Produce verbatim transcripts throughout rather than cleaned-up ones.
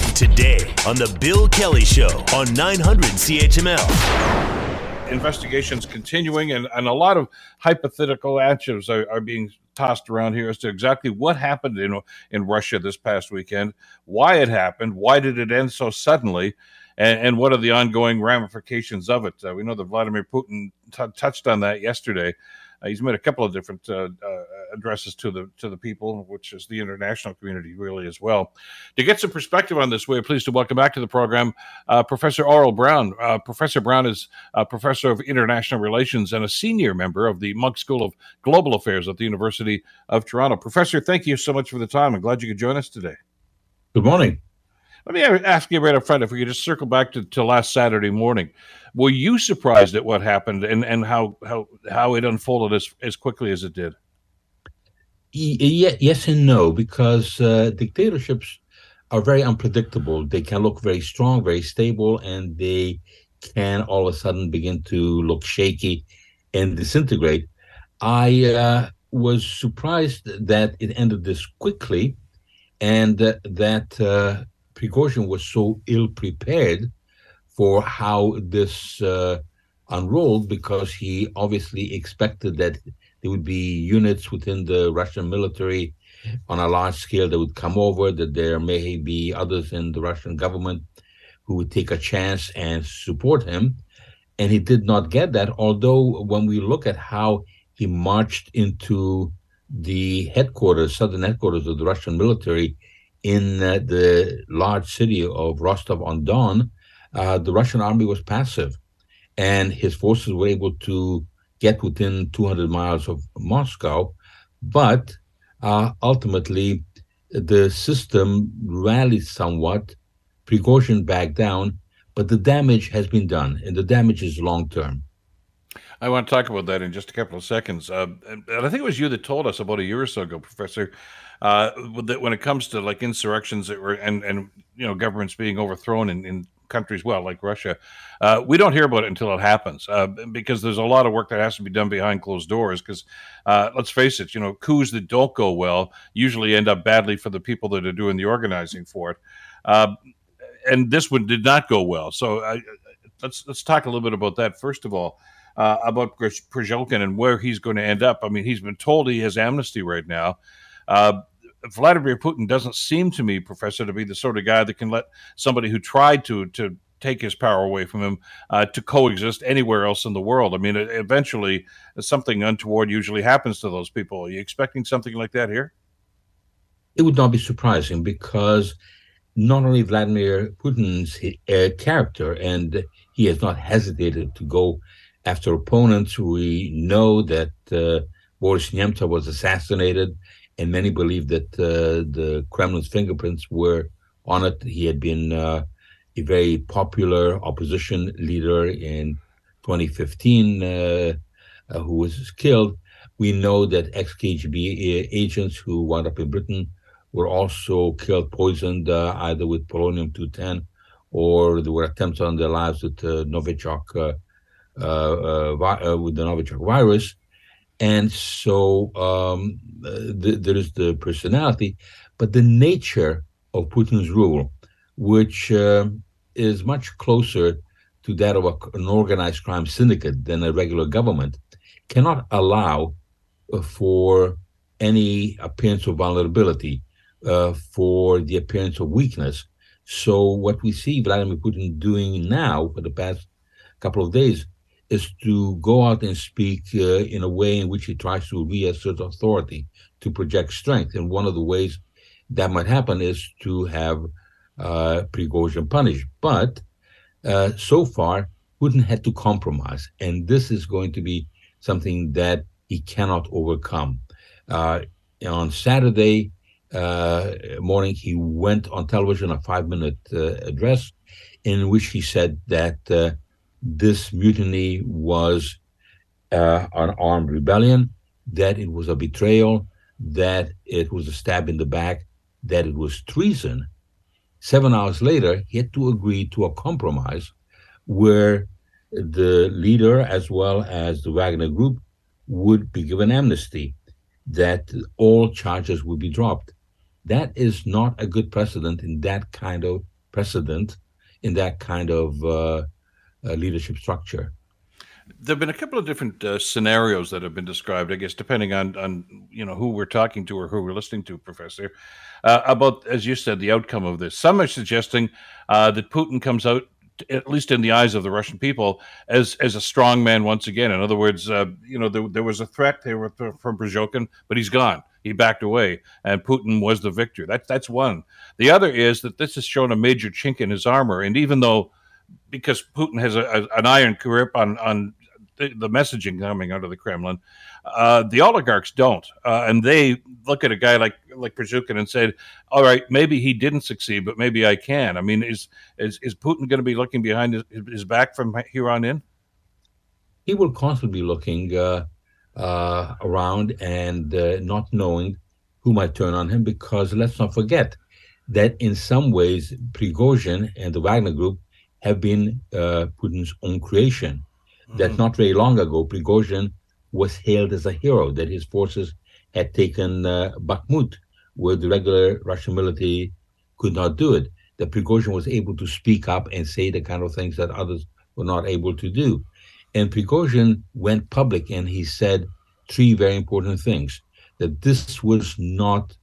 Today on The Bill Kelly Show on nine hundred C H M L. Investigations continuing, and, and a lot of hypothetical answers are, are being tossed around here as to exactly what happened in in Russia this past weekend, why it happened, why did it end so suddenly, and, and what are the ongoing ramifications of it. Uh, we know that Vladimir Putin t- touched on that yesterday. Uh, he's made a couple of different uh, uh, addresses to the to the people, which is the international community really as well. To get some perspective on this, we're pleased to welcome back to the program uh, Professor Aurel Braun. Uh, Professor Braun is a professor of international relations and a senior member of the Munk School of Global Affairs at the University of Toronto. Professor, thank you so much for the time. I'm glad you could join us today. Good morning. Let me ask you right up front, if we could just circle back to, to last Saturday morning. Were you surprised at what happened and, and how, how how it unfolded as, as quickly as it did? Y- yes and no, because uh, dictatorships are very unpredictable. They can look very strong, very stable, and they can all of a sudden begin to look shaky and disintegrate. I uh, was surprised that it ended this quickly and uh, that uh, Prigozhin was so ill-prepared for how this uh, unrolled, because he obviously expected that there would be units within the Russian military on a large scale that would come over, that there may be others in the Russian government who would take a chance and support him. And he did not get that, although when we look at how he marched into the headquarters, southern headquarters of the Russian military in uh, the large city of Rostov-on-Don, uh, the Russian army was passive, and his forces were able to get within two hundred miles of Moscow. But uh, ultimately, the system rallied somewhat. Prigozhin backed down, but the damage has been done, and the damage is long-term. I want to talk about that in just a couple of seconds. Uh, and I think it was you that told us about a year or so ago, Professor, uh, that when it comes to like insurrections that were and, and you know governments being overthrown in, in countries, well, like Russia, uh, we don't hear about it until it happens uh, because there's a lot of work that has to be done behind closed doors. Because uh, let's face it, you know, coups that don't go well usually end up badly for the people that are doing the organizing for it. Uh, and this one did not go well. So uh, let's let's talk a little bit about that first of all. Uh, about Prigozhin and where he's going to end up. I mean, he's been told he has amnesty right now. Uh, Vladimir Putin doesn't seem to me, Professor, to be the sort of guy that can let somebody who tried to to take his power away from him uh, to coexist anywhere else in the world. I mean, eventually something untoward usually happens to those people. Are you expecting something like that here? It would not be surprising, because not only Vladimir Putin's uh, character, and he has not hesitated to go after opponents. We know that uh, Boris Nemtsov was assassinated, and many believe that uh, the Kremlin's fingerprints were on it. He had been uh, a very popular opposition leader in twenty fifteen uh, uh, who was killed. We know that ex-K G B agents who wound up in Britain were also killed, poisoned uh, either with polonium two ten, or there were attempts on their lives with uh, Novichok uh, Uh, uh, vi- uh, with the Novichok virus. And so um, th- there is the personality, but the nature of Putin's rule, which uh, is much closer to that of a, an organized crime syndicate than a regular government, cannot allow uh, for any appearance of vulnerability, uh, for the appearance of weakness. So what we see Vladimir Putin doing now for the past couple of days is to go out and speak uh, in a way in which he tries to reassert authority, to project strength. And one of the ways that might happen is to have uh, Prigozhin punished. But uh, so far, Putin had to compromise. And this is going to be something that he cannot overcome. Uh, on Saturday uh, morning, he went on television, a five-minute uh, address, in which he said that uh, this mutiny was uh, an armed rebellion, that it was a betrayal, that it was a stab in the back, that it was treason. Seven hours later, he had to agree to a compromise where the leader, as well as the Wagner Group, would be given amnesty, that all charges would be dropped. That is not a good precedent in that kind of precedent in that kind of uh, uh, leadership structure. There have been a couple of different uh, scenarios that have been described, I guess, depending on, on you know, who we're talking to or who we're listening to, Professor, uh, about, as you said, the outcome of this. Some are suggesting uh, that Putin comes out, at least in the eyes of the Russian people, as as a strong man once again. In other words, uh, you know, there, there was a threat there from Prigozhin, but he's gone. He backed away, and Putin was the victor. That's that's one. The other is that this has shown a major chink in his armor, and even though, because Putin has a, a, an iron grip on on the, the messaging coming out of the Kremlin, uh, the oligarchs don't, uh, and they look at a guy like like Prigozhin and said, "All right, maybe he didn't succeed, but maybe I can." I mean, is is is Putin going to be looking behind his, his back from here on in? He will constantly be looking uh, uh, around and uh, not knowing who might turn on him, because let's not forget that in some ways Prigozhin and the Wagner Group have been uh, Putin's own creation. Mm-hmm. That not very long ago, Prigozhin was hailed as a hero, that his forces had taken uh, Bakhmut, where the regular Russian military could not do it. That Prigozhin was able to speak up and say the kind of things that others were not able to do. And Prigozhin went public and he said three very important things: that this was not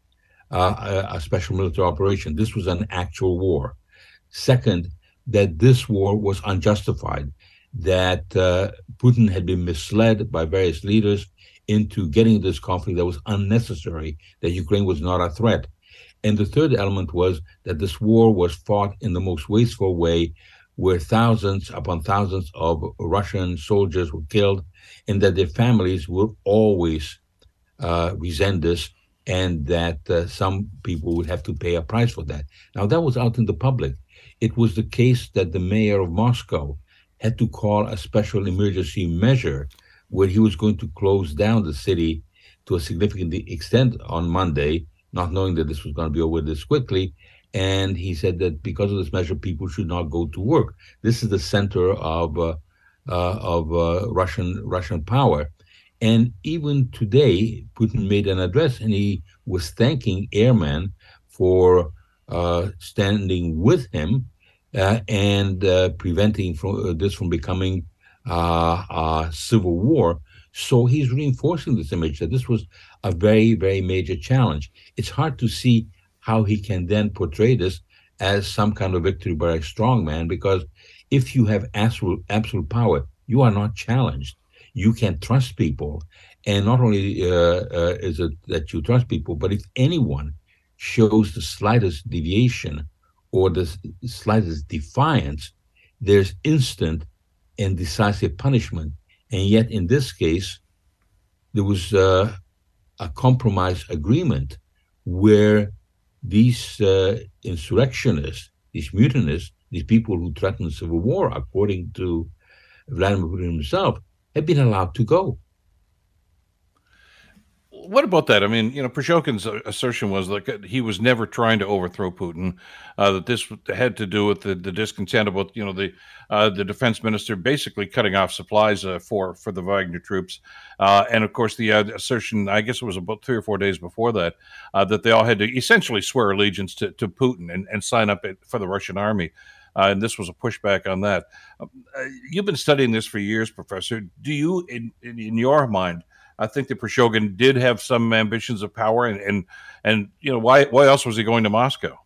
uh, a, a special military operation. This was an actual war. Second, that this war was unjustified, that uh, Putin had been misled by various leaders into getting this conflict that was unnecessary, that Ukraine was not a threat. And the third element was that this war was fought in the most wasteful way, where thousands upon thousands of Russian soldiers were killed, and that their families would always uh, resent this, and that uh, some people would have to pay a price for that. Now, that was out in the public. It was the case that the mayor of Moscow had to call a special emergency measure where he was going to close down the city to a significant extent on Monday, not knowing that this was going to be over this quickly. And he said that because of this measure, people should not go to work. This is the center of uh, uh, of uh, Russian Russian power. And even today, Putin made an address, and he was thanking airmen for uh, standing with him uh, and uh, preventing from, uh, this from becoming uh, a civil war. So he's reinforcing this image that this was a very, very major challenge. It's hard to see how he can then portray this as some kind of victory by a strong man, because if you have absolute, absolute power, you are not challenged. You can trust people. And not only uh, uh, is it that you trust people, but if anyone shows the slightest deviation or the slightest defiance, there's instant and decisive punishment. And yet in this case, there was uh, a compromise agreement where these uh, insurrectionists, these mutinists, these people who threatened civil war, according to Vladimir Putin himself, had been allowed to go. What about that? I mean, you know, Prigozhin's assertion was that he was never trying to overthrow Putin, uh, that this had to do with the, the discontent about, you know, the uh, the defense minister basically cutting off supplies uh, for, for the Wagner troops. Uh, and, of course, the uh, assertion, I guess it was about three or four days before that, uh, that they all had to essentially swear allegiance to, to Putin and, and sign up for the Russian army. Uh, and this was a pushback on that. Uh, you've been studying this for years, Professor. Do you, in, in, in your mind, I think that Prigozhin did have some ambitions of power, and, and and you know, why why else was he going to Moscow?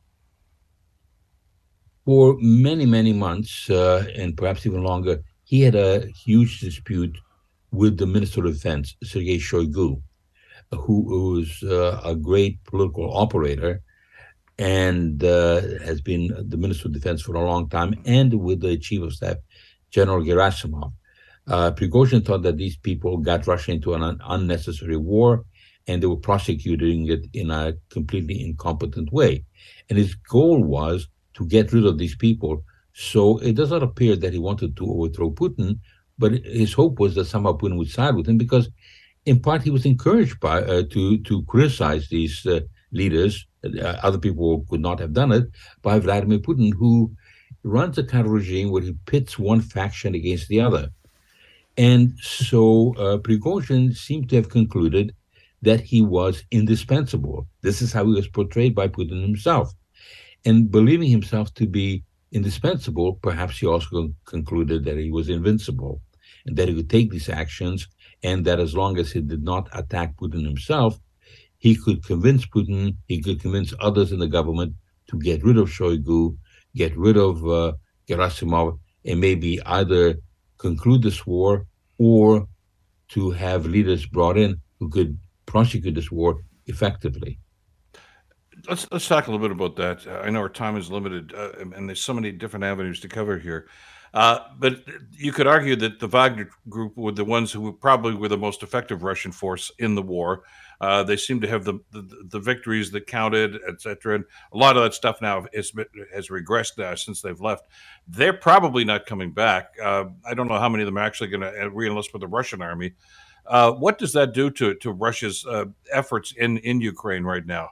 For many, many months, uh, and perhaps even longer, he had a huge dispute with the Minister of Defense, Sergei Shoigu, who, who was uh, a great political operator and uh, has been the Minister of Defense for a long time, and with the Chief of Staff, General Gerasimov. Uh, Prigozhin thought that these people got Russia into an un- unnecessary war, and they were prosecuting it in a completely incompetent way. And his goal was to get rid of these people. So it does not appear that he wanted to overthrow Putin, but his hope was that somehow Putin would side with him, because in part he was encouraged by uh, to to criticize these uh, leaders. Uh, other people could not have done it, by Vladimir Putin, who runs a kind of regime where he pits one faction against the other. And so uh, Prigozhin seemed to have concluded that he was indispensable. This is how he was portrayed by Putin himself. And believing himself to be indispensable, perhaps he also concluded that he was invincible and that he could take these actions, and that as long as he did not attack Putin himself, he could convince Putin, he could convince others in the government to get rid of Shoigu, get rid of uh, Gerasimov, and maybe either conclude this war or to have leaders brought in who could prosecute this war effectively. Let's let's talk a little bit about that. Uh, I know our time is limited, uh, and there's so many different avenues to cover here. Uh, but you could argue that the Wagner Group were the ones who probably were the most effective Russian force in the war. Uh, they seem to have the, the the victories that counted, et cetera. And a lot of that stuff now is, has regressed uh, since they've left. They're probably not coming back. Uh, I don't know how many of them are actually going to re-enlist with the Russian army. Uh, what does that do to to Russia's uh, efforts in, in Ukraine right now?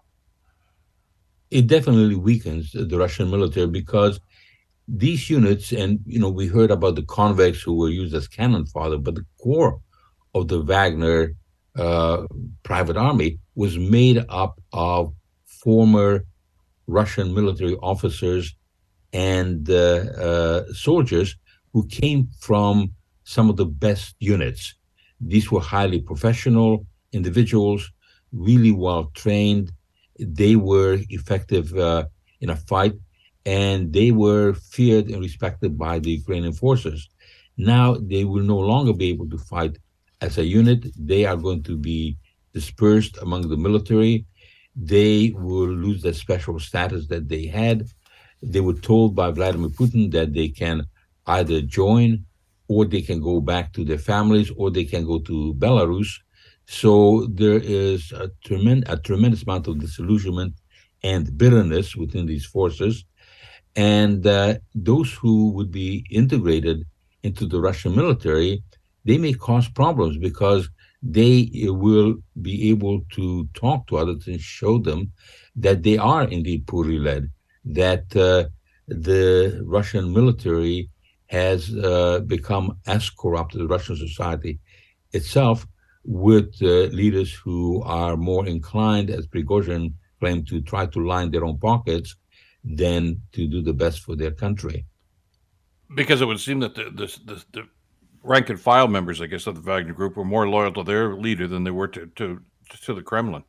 It definitely weakens the Russian military because these units, and you know, we heard about the convicts who were used as cannon fodder, but the core of the Wagner uh, private army was made up of former Russian military officers and uh, uh, soldiers who came from some of the best units. These were highly professional individuals, really well trained. They were effective uh, in a fight, and they were feared and respected by the Ukrainian forces. Now they will no longer be able to fight as a unit. They are going to be dispersed among the military. They will lose the special status that they had. They were told by Vladimir Putin that they can either join or they can go back to their families or they can go to Belarus. So there is a, tremend- a tremendous amount of disillusionment and bitterness within these forces. And uh, those who would be integrated into the Russian military, they may cause problems because they will be able to talk to others and show them that they are indeed poorly led, that uh, the Russian military has uh, become as corrupt as Russian society itself, with uh, leaders who are more inclined, as Prigozhin claimed, to try to line their own pockets than to do the best for their country. Because it would seem that the, the, the, the rank and file members, I guess, of the Wagner Group were more loyal to their leader than they were to, to, to the Kremlin.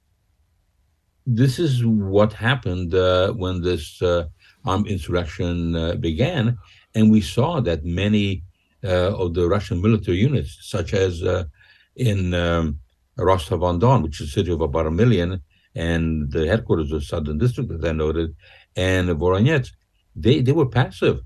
This is what happened uh, when this uh, armed insurrection uh, began, and we saw that many uh, of the Russian military units, such as uh, in um, Rostov-on-Don, which is a city of about a million, and the headquarters of Southern District, as I noted, and Voronezh, they, they were passive.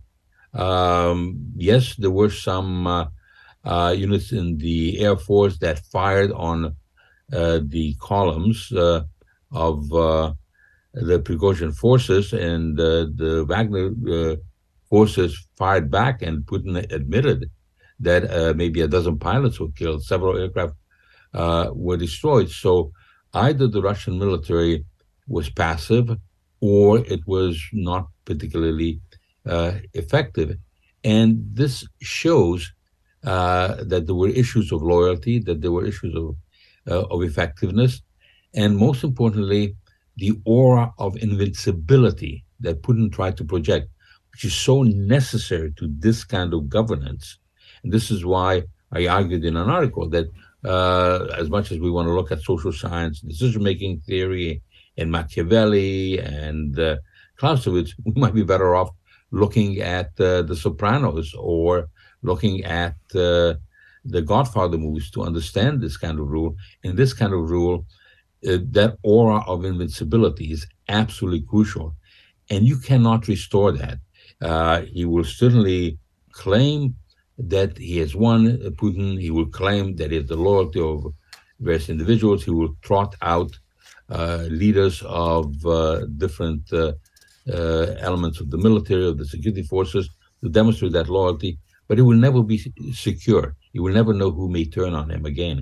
Um, yes, there were some uh, uh, units in the Air Force that fired on uh, the columns uh, of uh, the Prigozhin forces, and uh, the Wagner uh, forces fired back, and Putin admitted that uh, maybe a dozen pilots were killed, several aircraft uh, were destroyed. So either the Russian military was passive or it was not particularly uh, effective. And this shows uh, that there were issues of loyalty, that there were issues of, uh, of effectiveness, and most importantly, the aura of invincibility that Putin tried to project, which is so necessary to this kind of governance. And this is why I argued in an article that uh, as much as we want to look at social science, decision-making theory, and Machiavelli and uh, Clausewitz, we might be better off looking at uh, The Sopranos or looking at uh, the Godfather movies to understand this kind of rule. In this kind of rule, uh, that aura of invincibility is absolutely crucial, and you cannot restore that. Uh, he will certainly claim that he has won, Putin. He will claim that he has the loyalty of various individuals. He will trot out uh, leaders of uh, different uh, uh, elements of the military, of the security forces, to demonstrate that loyalty, but he will never be secure. He will never know who may turn on him again.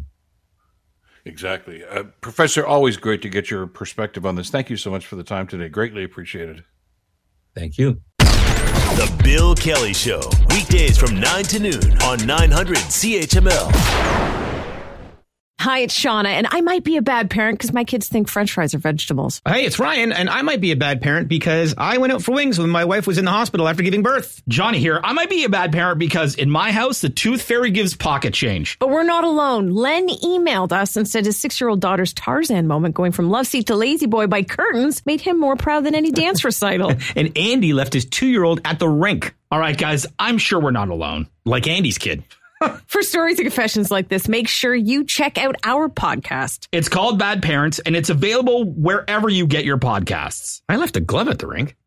Exactly. Uh, Professor, always great to get your perspective on this. Thank you so much for the time today. Greatly appreciated. Thank you. The Bill Kelly Show, weekdays from nine to noon on nine hundred C H M L. Hi, it's Shauna, and I might be a bad parent because my kids think French fries are vegetables. Hey, it's Ryan, and I might be a bad parent because I went out for wings when my wife was in the hospital after giving birth. Johnny here. I might be a bad parent because in my house, the tooth fairy gives pocket change. But we're not alone. Len emailed us and said his six-year-old daughter's Tarzan moment going from love seat to lazy boy by curtains made him more proud than any dance recital. And Andy left his two-year-old at the rink. All right, guys, I'm sure we're not alone. Like Andy's kid. For stories and confessions like this, make sure you check out our podcast. It's called Bad Parents, and it's available wherever you get your podcasts. I left a glove at the rink.